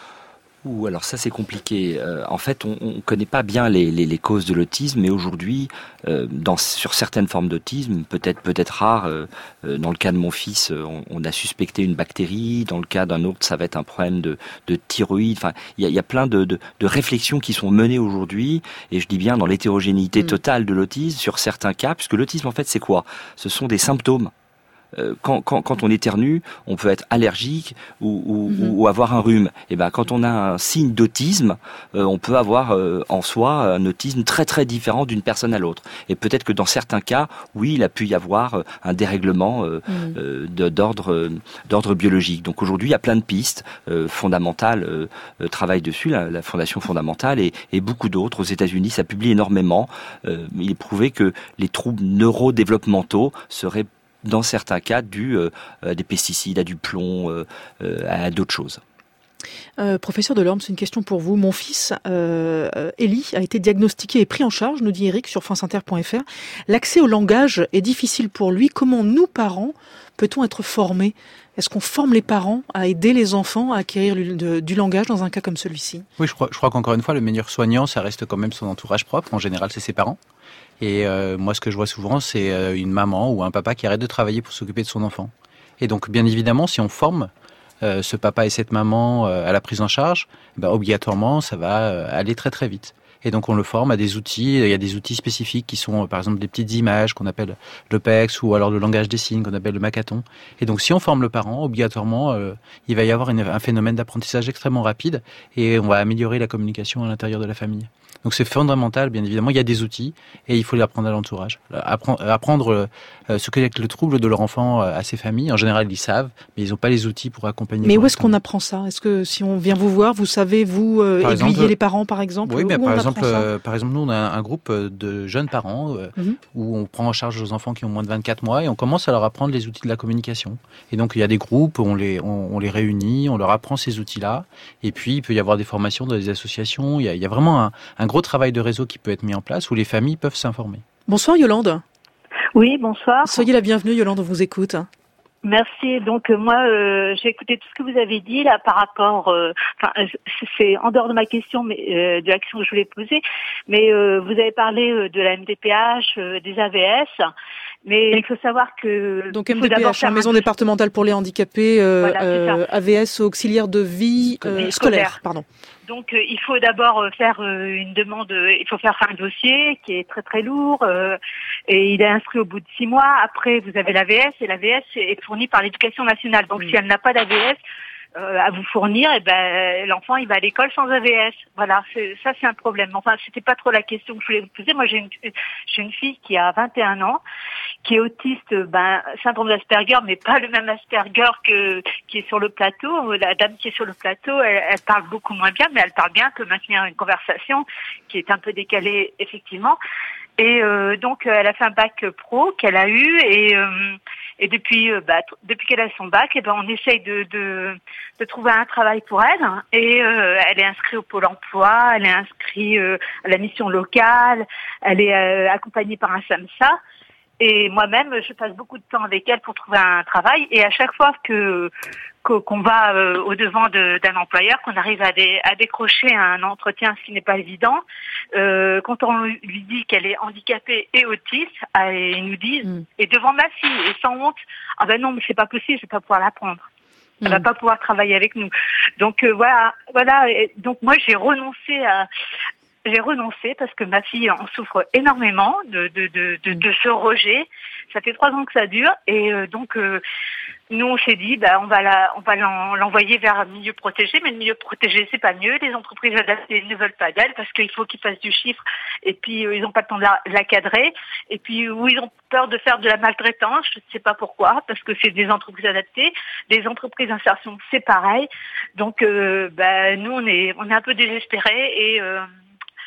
Ouh, alors ça c'est compliqué. Euh, en fait, on ne connaît pas bien les, les, les causes de l'autisme, mais aujourd'hui, euh, dans, sur certaines formes d'autisme, peut-être peut-être rares, euh, euh, dans le cas de mon fils, on, on a suspecté une bactérie. Dans le cas d'un autre, ça va être un problème de, de thyroïde. Enfin, il y a, y a plein de, de, de réflexions qui sont menées aujourd'hui, et je dis bien dans l'hétérogénéité mmh. totale de l'autisme sur certains cas, puisque l'autisme en fait c'est quoi ? Ce sont des symptômes. Quand, quand, quand on éternue, on peut être allergique ou, ou, mmh. ou avoir un rhume. Et ben, quand on a un signe d'autisme, euh, on peut avoir euh, en soi un autisme très très différent d'une personne à l'autre. Et peut-être que dans certains cas, oui, il a pu y avoir un dérèglement euh, mmh. euh, de, d'ordre euh, d'ordre biologique. Donc aujourd'hui, il y a plein de pistes euh, fondamentales euh, travaillent dessus, la, la Fondation fondamentale et, et beaucoup d'autres. Aux États-Unis, ça publie énormément. Euh, il est prouvé que les troubles neurodéveloppementaux seraient dans certains cas, dû euh, à des pesticides, à du plomb, euh, euh, à d'autres choses. Euh, professeur Delorme, c'est une question pour vous. Mon fils, euh, Élie, a été diagnostiqué et pris en charge, nous dit Eric sur franceinter point f r. L'accès au langage est difficile pour lui. Comment nous, parents, peut-on être formés ? Est-ce qu'on forme les parents à aider les enfants à acquérir du, de, du langage dans un cas comme celui-ci ? Oui, je crois, je crois qu'encore une fois, le meilleur soignant, ça reste quand même son entourage propre. En général, c'est ses parents. Et euh, moi, ce que je vois souvent, c'est euh, une maman ou un papa qui arrête de travailler pour s'occuper de son enfant. Et donc, bien évidemment, si on forme euh, ce papa et cette maman euh, à la prise en charge, ben, obligatoirement, ça va euh, aller très très vite. Et donc, on le forme à des outils. Il y a des outils spécifiques qui sont, euh, par exemple, des petites images qu'on appelle le P E X ou alors le langage des signes qu'on appelle le Macathon. Et donc, si on forme le parent, obligatoirement, euh, il va y avoir une, un phénomène d'apprentissage extrêmement rapide et on va améliorer la communication à l'intérieur de la famille. Donc c'est fondamental, bien évidemment. Il y a des outils et il faut les apprendre à l'entourage. Apprendre, apprendre ce qu'est le trouble de leur enfant à ses familles. En général, ils savent, mais ils n'ont pas les outils pour accompagner. Mais où est-ce qu'on apprend ça ? Est-ce que si on vient vous voir, vous savez, vous euh, aiguiller exemple, les parents, par exemple ? Oui, mais par exemple, euh, par exemple, nous, on a un groupe de jeunes parents euh, mm-hmm. où on prend en charge les enfants qui ont moins de vingt-quatre mois et on commence à leur apprendre les outils de la communication. Et donc, il y a des groupes où on les, on, on les réunit, on leur apprend ces outils-là. Et puis, il peut y avoir des formations dans des associations. Il y a, il y a vraiment un, un gros travail de réseau qui peut être mis en place où les familles peuvent s'informer. Bonsoir Yolande. Oui, bonsoir. Soyez la bienvenue Yolande, on vous écoute. Merci. Donc euh, moi, euh, j'ai écouté tout ce que vous avez dit là par rapport. Euh, enfin, c'est en dehors de ma question, mais euh, de l'action que je voulais poser. Mais euh, vous avez parlé euh, de la M D P H, euh, des A V S. Mais il faut savoir que... Donc M D P H, hein, Maison un... départementale pour les handicapés, euh, voilà, euh, A V S, auxiliaire de vie euh, scolaire. scolaire. Pardon. Donc euh, il faut d'abord euh, faire euh, une demande, euh, il faut faire un dossier qui est très très lourd euh, et il est inscrit au bout de six mois. Après vous avez l'A V S et l'A V S est fournie par l'Éducation nationale. Donc mmh. si elle n'a pas d'A V S euh, à vous fournir, et ben l'enfant il va à l'école sans A V S. Voilà, c'est, ça c'est un problème. Enfin c'était pas trop la question que je voulais vous poser. Moi j'ai une j'ai une fille qui a vingt et un ans, qui est autiste, ben syndrome d'Asperger, mais pas le même Asperger que qui est sur le plateau. La dame qui est sur le plateau, elle, elle parle beaucoup moins bien, mais elle parle bien que maintenir une conversation qui est un peu décalée effectivement. Et euh, donc elle a fait un bac pro qu'elle a eu et euh, et depuis euh, bah, t- depuis qu'elle a son bac, et ben on essaye de de de trouver un travail pour elle. Et euh, elle est inscrite au Pôle Emploi, elle est inscrite euh, à la mission locale, elle est euh, accompagnée par un SAMSA. Et moi-même, je passe beaucoup de temps avec elle pour trouver un travail. Et à chaque fois que qu'on va euh, au devant de, d'un employeur, qu'on arrive à, dé, à décrocher un entretien, ce qui n'est pas évident, euh, quand on lui dit qu'elle est handicapée et autiste, euh, ils nous disent, mm. et devant ma fille, et sans honte, ah ben non, mais c'est pas possible, je vais pas pouvoir l'apprendre. Elle mm. va pas pouvoir travailler avec nous. Donc euh, voilà, voilà. Et donc moi j'ai renoncé à J'ai renoncé parce que ma fille en souffre énormément de de de de, de ce rejet. Ça fait trois ans que ça dure et euh, donc euh, nous on s'est dit bah on va la on va l'en, l'envoyer vers un milieu protégé, mais le milieu protégé c'est pas mieux. Les entreprises adaptées ne veulent pas d'elle parce qu'il faut qu'ils fassent du chiffre et puis euh, ils ont pas le temps de la, de la cadrer et puis où ils ont peur de faire de la maltraitance, je ne sais pas pourquoi parce que c'est des entreprises adaptées, des entreprises d'insertion c'est pareil. Donc euh, bah nous on est on est un peu désespérés et euh,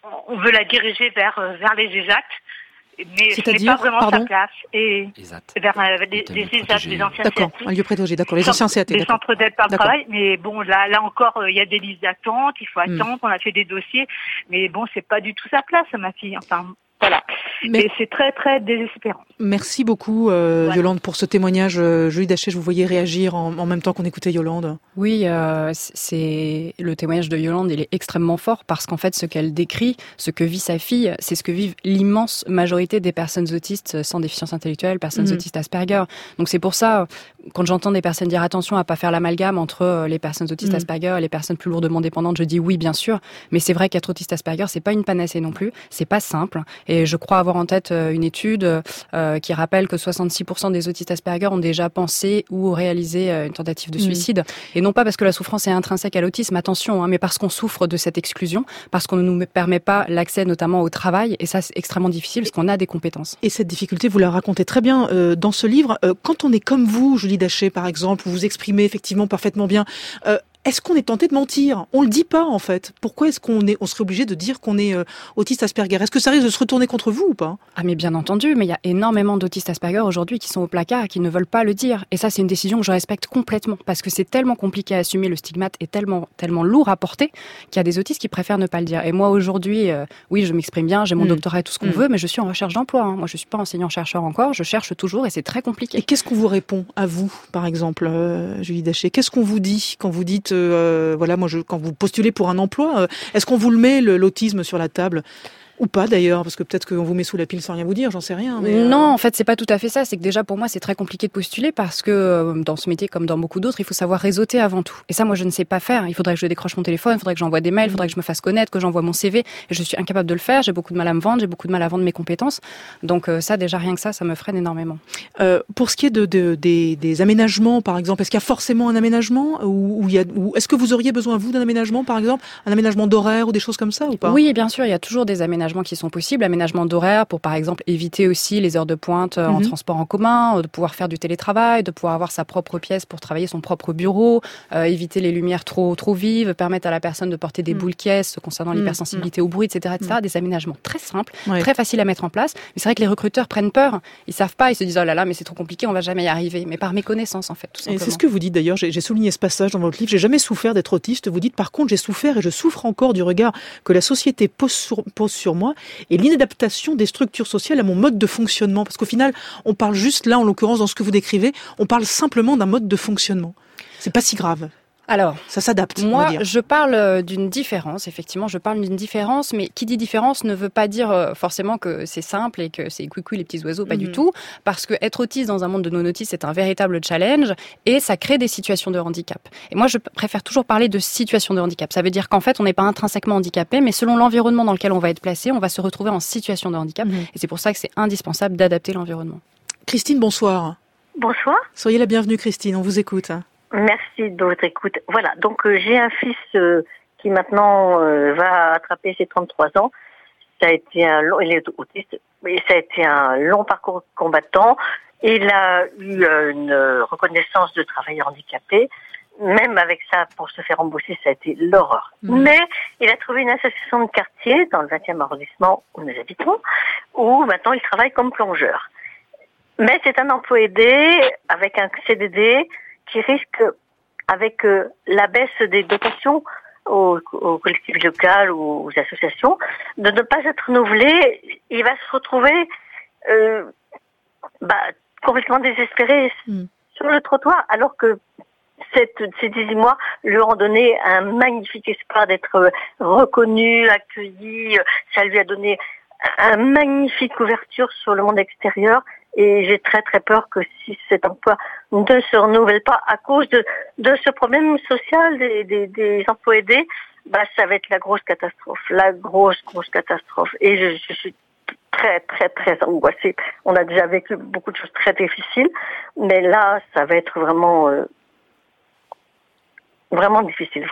on veut la diriger vers vers les E S A T, mais ce n'est pas vraiment pardon sa place. Et E S A T. vers euh, les, les E S A T, les anciens D'accord, C A T. un lieu protégé, d'accord, les anciens C A T. Les centres d'aide par le D'accord. travail, mais bon, là, là encore, il y a des listes d'attente, il faut attendre, Mm. on a fait des dossiers, mais bon, c'est pas du tout sa place, ma fille. Enfin, voilà. Mais- Et c'est très, très désespérant. Merci beaucoup, euh, Voilà. Yolande, pour ce témoignage. Euh, Julie Daché, je vous voyais réagir en, en même temps qu'on écoutait Yolande. Oui, euh, c'est le témoignage de Yolande, il est extrêmement fort parce qu'en fait, ce qu'elle décrit, ce que vit sa fille, c'est ce que vivent l'immense majorité des personnes autistes sans déficience intellectuelle, personnes Mhm. autistes Asperger. Donc c'est pour ça, quand j'entends des personnes dire attention à pas faire l'amalgame entre les personnes autistes Mhm. Asperger et les personnes plus lourdement dépendantes, je dis oui, bien sûr, mais c'est vrai qu'être autiste Asperger, c'est pas une panacée non plus, c'est pas simple. Et je crois avoir en tête une étude euh, qui rappelle que soixante-six pour cent des autistes Asperger ont déjà pensé ou réalisé une tentative de Mhm. suicide. Et non pas parce que la souffrance est intrinsèque à l'autisme, attention, hein, mais parce qu'on souffre de cette exclusion, parce qu'on ne nous permet pas l'accès notamment au travail, et ça c'est extrêmement difficile parce qu'on a des compétences. Et cette difficulté, vous la racontez très bien euh, dans ce livre. Euh, quand on est comme vous, Julie Daché, par exemple, vous vous exprimez effectivement parfaitement bien, euh, est-ce qu'on est tenté de mentir? On le dit pas, en fait. Pourquoi est-ce qu'on est, on serait obligé de dire qu'on est euh, autiste Asperger? Est-ce que ça risque de se retourner contre vous ou pas? Ah mais bien entendu, mais il y a énormément d'autistes Asperger aujourd'hui qui sont au placard et qui ne veulent pas le dire. Et ça, c'est une décision que je respecte complètement parce que c'est tellement compliqué à assumer, le stigmate est tellement, tellement lourd à porter qu'il y a des autistes qui préfèrent ne pas le dire. Et moi, aujourd'hui, euh, oui, je m'exprime bien, j'ai mon Mmh. doctorat et tout ce qu'on Mmh. veut, mais je suis en recherche d'emploi. Hein. Moi, je suis pas enseignant-chercheur encore, je cherche toujours et c'est très compliqué. Et qu'est-ce qu'on vous répond à vous, par exemple, euh, Julie Daché? Qu'est-ce qu'on vous dit quand vous dites, euh, voilà, moi, je, quand vous postulez pour un emploi, euh, est-ce qu'on vous le met, le, l'autisme, sur la table? Ou pas d'ailleurs, parce que peut-être qu'on vous met sous la pile sans rien vous dire, j'en sais rien. Mais euh... Non, en fait, c'est pas tout à fait ça. C'est que déjà, pour moi, c'est très compliqué de postuler parce que euh, dans ce métier, comme dans beaucoup d'autres, il faut savoir réseauter avant tout. Et ça, moi, je ne sais pas faire. Il faudrait que je décroche mon téléphone, il faudrait que j'envoie des mails, il faudrait que je me fasse connaître, que j'envoie mon C V. Et je suis incapable de le faire. J'ai beaucoup de mal à me vendre, j'ai beaucoup de mal à vendre mes compétences. Donc euh, ça, déjà, rien que ça, ça me freine énormément. Euh, pour ce qui est de, de, des, des aménagements, par exemple, est-ce qu'il y a forcément un aménagement ou, ou, il y a, ou est-ce que vous auriez besoin, vous, d'un aménagement, par exemple, un aménagement d'horaire ou des choses comme ça ou pas? Oui, bien sûr, il y a toujours des aménagements qui sont possibles. Aménagement d'horaire pour, par exemple, éviter aussi les heures de pointe en Mhm. transport en commun, de pouvoir faire du télétravail, de pouvoir avoir sa propre pièce pour travailler son propre bureau, euh, éviter les lumières trop trop vives, permettre à la personne de porter des Mhm. boules caisses concernant Mhm. l'hypersensibilité au bruit, et cetera, et cetera. Des aménagements très simples, Ouais. très faciles à mettre en place. Mais c'est vrai que les recruteurs prennent peur. Ils savent pas, ils se disent oh là là, mais c'est trop compliqué, on va jamais y arriver. Mais par méconnaissance, en fait, tout Et simplement. c'est ce que vous dites d'ailleurs, j'ai, j'ai souligné ce passage dans votre livre, j'ai jamais souffert d'être autiste. Vous dites par contre, j'ai souffert et je souffre encore du regard que la société pose sur, pose sur moi et l'inadaptation des structures sociales à mon mode de fonctionnement. Parce qu'au final, on parle juste là, en l'occurrence, dans ce que vous décrivez, on parle simplement d'un mode de fonctionnement. C'est pas si grave. Alors, ça s'adapte, on va moi, dire. je parle d'une différence, effectivement, je parle d'une différence, mais qui dit différence ne veut pas dire forcément que c'est simple et que c'est coucou les petits oiseaux, pas Mhm. du tout, parce que être autiste dans un monde de non-autistes, c'est un véritable challenge et ça crée des situations de handicap. Et moi, je préfère toujours parler de situation de handicap. Ça veut dire qu'en fait, on n'est pas intrinsèquement handicapé, mais selon l'environnement dans lequel on va être placé, on va se retrouver en situation de handicap. Mhm. Et c'est pour ça que c'est indispensable d'adapter l'environnement. Christine, bonsoir. Bonsoir. Soyez la bienvenue, Christine, on vous écoute. Merci de votre écoute. Voilà, donc euh, j'ai un fils euh, qui maintenant euh, va attraper ses trente-trois ans. Ça a été un long, il est autiste, mais ça a été un long parcours combattant. Il a eu euh, une reconnaissance de travailleur handicapé. Même avec ça, pour se faire embaucher, ça a été l'horreur. Mmh. Mais il a trouvé une association de quartier dans le vingtième arrondissement où nous habitons, où maintenant il travaille comme plongeur. Mais c'est un emploi aidé avec un C D D qui risque, avec euh, la baisse des dotations aux, aux collectivités locales ou aux associations, de ne pas être renouvelé. Il va se retrouver euh, bah, complètement désespéré mmh. sur le trottoir, alors que cette, ces dix-huit mois lui ont donné un magnifique espoir d'être euh, reconnu, accueilli. Ça lui a donné un magnifique ouverture sur le monde extérieur. Et j'ai très très peur que si cet emploi ne se renouvelle pas à cause de, de ce problème social des, des, des emplois aidés, bah ça va être la grosse catastrophe, la grosse grosse catastrophe. Et je, je suis très très très angoissée. On a déjà vécu beaucoup de choses très difficiles, mais là ça va être vraiment euh, vraiment difficile. Voilà.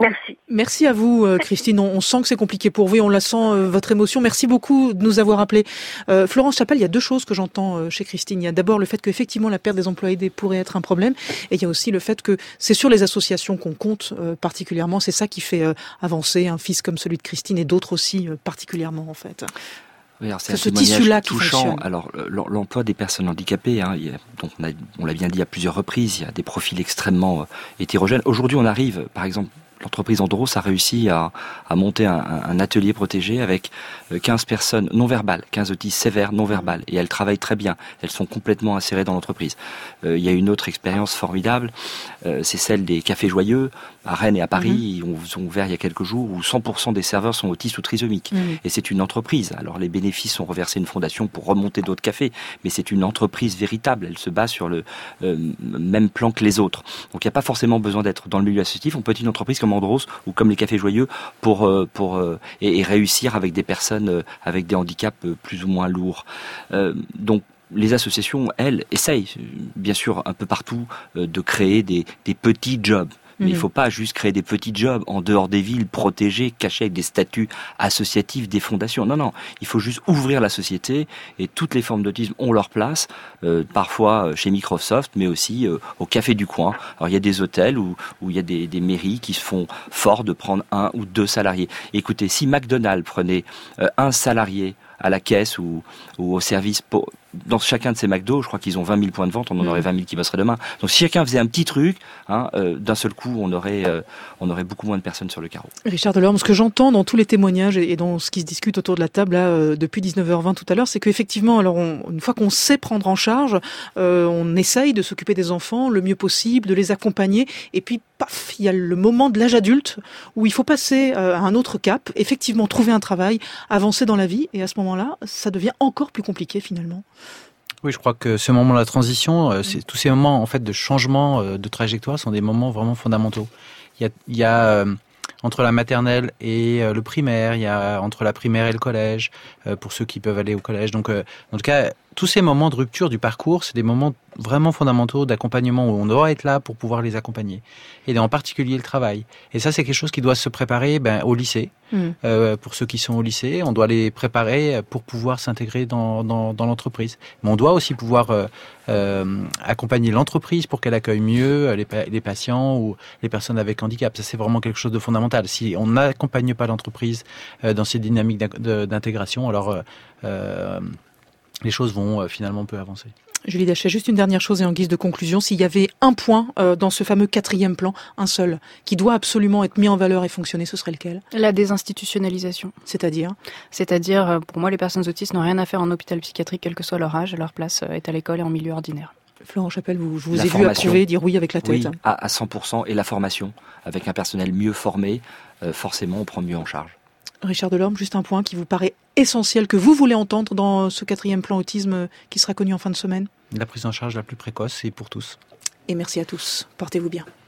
Merci. Merci à vous, euh, Christine. On, on sent que c'est compliqué pour vous et on la sent, euh, votre émotion. Merci beaucoup de nous avoir appelés. Euh, Florence Chapelle, il y a deux choses que j'entends euh, chez Christine. Il y a d'abord le fait qu'effectivement la perte des emplois aidés pourrait être un problème. Et il y a aussi le fait que c'est sur les associations qu'on compte euh, particulièrement. C'est ça qui fait euh, avancer un fils comme celui de Christine et d'autres aussi euh, particulièrement, en fait. Oui, alors c'est, c'est un ce tissu-là qui touchant. fonctionne. Alors l'emploi des personnes handicapées, hein, il y a, donc on, a, on l'a bien dit à plusieurs reprises, il y a des profils extrêmement euh, hétérogènes. Aujourd'hui, on arrive, par exemple, l'entreprise Andros a réussi à, à monter un, un atelier protégé avec quinze personnes non verbales, quinze autistes sévères non verbales, et elles travaillent très bien. Elles sont complètement insérées dans l'entreprise. Euh, il y a une autre expérience formidable, euh, c'est celle des cafés joyeux à Rennes et à Paris. Mm-hmm. Ils ont ouvert il y a quelques jours où cent pour cent des serveurs sont autistes ou trisomiques. Mm-hmm. Et c'est une entreprise. Alors les bénéfices sont reversés à une fondation pour remonter d'autres cafés, mais c'est une entreprise véritable. Elle se bat sur le euh, même plan que les autres. Donc il n'y a pas forcément besoin d'être dans le milieu associatif. On peut être une entreprise comme Andros ou comme les cafés joyeux pour euh, pour euh, et, et réussir avec des personnes euh, avec des handicaps euh, plus ou moins lourds. Euh, donc les associations, elles, essayent, bien sûr, un peu partout, euh, de créer des, des petits jobs. Mais mmh. il ne faut pas juste créer des petits jobs en dehors des villes, protégés, cachés avec des statuts associatifs, des fondations. Non, non, il faut juste ouvrir la société et toutes les formes d'autisme ont leur place, euh, parfois chez Microsoft, mais aussi euh, au café du coin. Alors il y a des hôtels où, où il y a des, des mairies qui se font fort de prendre un ou deux salariés. Écoutez, si McDonald's prenait euh, un salarié à la caisse ou, ou au service, pour, dans chacun de ces McDo, je crois qu'ils ont vingt mille points de vente, on en aurait vingt mille qui bosseraient demain. Donc si chacun faisait un petit truc, hein, euh, d'un seul coup, on aurait, euh, on aurait beaucoup moins de personnes sur le carreau. Richard Delorme, ce que j'entends dans tous les témoignages et dans ce qui se discute autour de la table là, euh, depuis dix-neuf heures vingt tout à l'heure, c'est qu'effectivement, alors on, une fois qu'on sait prendre en charge, euh, on essaye de s'occuper des enfants le mieux possible, de les accompagner, et puis paf, il y a le moment de l'âge adulte où il faut passer euh, à un autre cap, effectivement trouver un travail, avancer dans la vie, et à ce moment-là, ça devient encore plus compliqué finalement. Oui, je crois que ce moment de la transition, c'est, tous ces moments en fait de changement de trajectoire sont des moments vraiment fondamentaux. Il y a, il y a euh, entre la maternelle et euh, le primaire, il y a entre la primaire et le collège, euh, pour ceux qui peuvent aller au collège. Donc, euh, en tout cas, tous ces moments de rupture du parcours, c'est des moments vraiment fondamentaux d'accompagnement où on doit être là pour pouvoir les accompagner. Et en particulier le travail. Et ça, c'est quelque chose qui doit se préparer ben, au lycée. Mmh. Euh, pour ceux qui sont au lycée, on doit les préparer pour pouvoir s'intégrer dans, dans, dans l'entreprise. Mais on doit aussi pouvoir euh, euh, accompagner l'entreprise pour qu'elle accueille mieux les, les patients ou les personnes avec handicap. Ça, c'est vraiment quelque chose de fondamental. Si on n'accompagne pas l'entreprise euh, dans ces dynamiques d'intégration, alors euh, les choses vont euh, finalement peu avancer. Julie Dachet, juste une dernière chose et en guise de conclusion, s'il y avait un point euh, dans ce fameux quatrième plan, un seul, qui doit absolument être mis en valeur et fonctionner, ce serait lequel ? La désinstitutionnalisation. C'est-à-dire ? C'est-à-dire, pour moi, les personnes autistes n'ont rien à faire en hôpital psychiatrique, quel que soit leur âge, leur place est à l'école et en milieu ordinaire. Florent Chapelle, vous, je vous la ai formation. vu approuver, dire oui avec la tête. Oui, à, à cent pour cent, et la formation, avec un personnel mieux formé, euh, forcément, on prend mieux en charge. Richard Delorme, juste un point qui vous paraît essentiel, que vous voulez entendre dans ce quatrième plan autisme qui sera connu en fin de semaine ? La prise en charge la plus précoce et pour tous. Et merci à tous. Portez-vous bien.